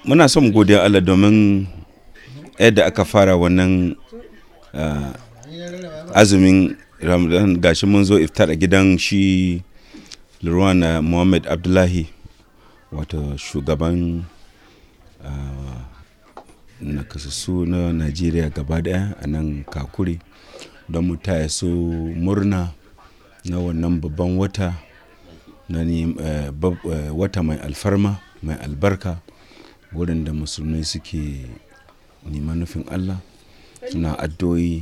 muna son godiya Allah domin yadda aka fara wannan azumin Ramadan gashi mun zo iftar a gidan shi Lurwana Muhammad Abdullahi wato shugaban nakasassu na Najeriya gaba daya a nan Kakuri don mu taya su murna na wannan babban wata na wata mai alfarma mai albarka wurin da musulmai suke neman nufin Allah suna addu'o'i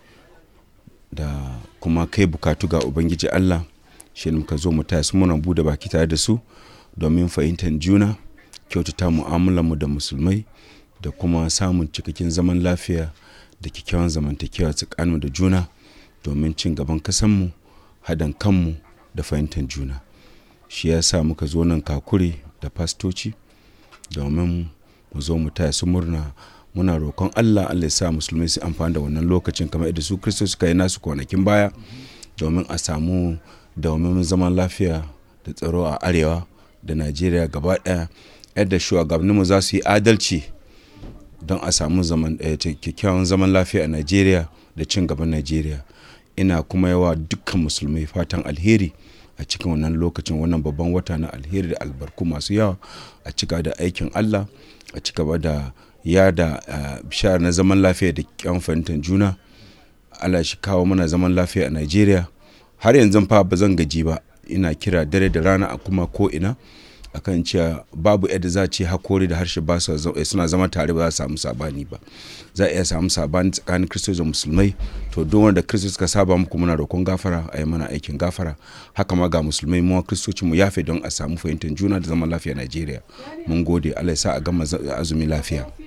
da kuma kai bukatu ga Ubangiji Allah shi ne muka zo mu taya su muna bude baki tare da su domin fahimtar juna kyautata mu'amalarmu da musulmai da kuma samun cikakken zaman lafiya da kyakkyawan zamantakewa tsakaninmu da juna domin cin gaban kasanmu haɗin kanmu da fahimtar juna shi ya sa muka zo nan Kakuri da fastoci domin mu zo mu taya su murna muna roƙon Allah ya sa musulmai su amfani da wannan lokacin kamar yadda su Kristo suka yi nasu kwanakin baya domin a samu domin zaman lafiya da tsaro a arewa da Najeriya gaba ɗaya yadda shugabanninmu za su yi adalci don a samu kyakkyawan zaman lafiya a Najeriya da cin gaban Najeriya. Ina kuma yawa dukkan musulmai fatan alheri a cikin wannan lokacin wannan babban wata na alheri da albarku masu yawa a cika da aikin Allah a cika da yada bishara na zaman lafiya da kyan fahimtar juna. Allah shi kawo mana zaman lafiya a Najeriya. Har yanzu fa ba zan gaji ba ina kira dare da rana a kuma ko ina akan cewa babu yadda za a ce hakori da harshe ba suna zama tare ba za su samu sabani ba za a iya samu sabani tsakanin Kristo da musulmai to don wanda Kristo suka saba muku muna roƙon gafara a yi mana aikin gafara haka ma ga musulmai mu Kristoci mu yafe don a samu fahimtar juna da zaman lafiya a Najeriya mun gode Allah ya sa a gama azumi lafiya.